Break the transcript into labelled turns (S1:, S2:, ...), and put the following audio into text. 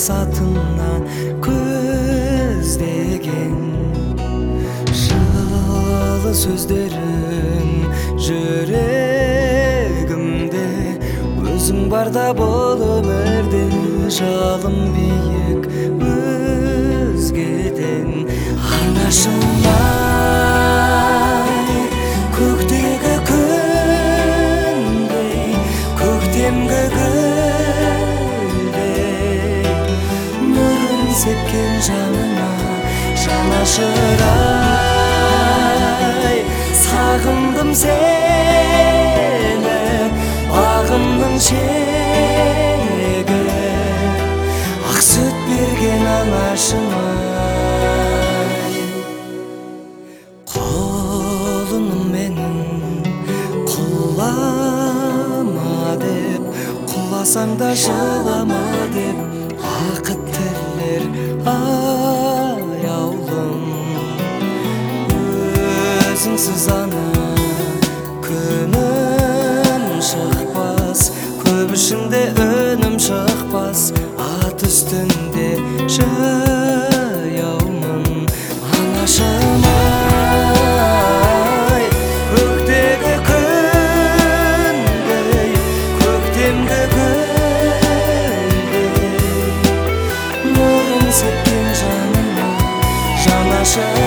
S1: мақсатына көздеген жылы сөздерің жүрегімде өзің барда бол өмірде жалым биік өзгеден анашымай көктегі күндей көктемгі гүлдей нұрын сепкен жанына жанашырай сағындым сені бағымның шегі ақ сүт берген анашымай құлыным менің құлама деп құласаң да жылама деп бақыт тілер аяулым өзіңсіз ана күнім шықпас көп ішінде үнім шықпас ат үстінде жаяумын анашымай көктегі күндей көктемгі гүлдей нұрын сепкен жаныма жанашыр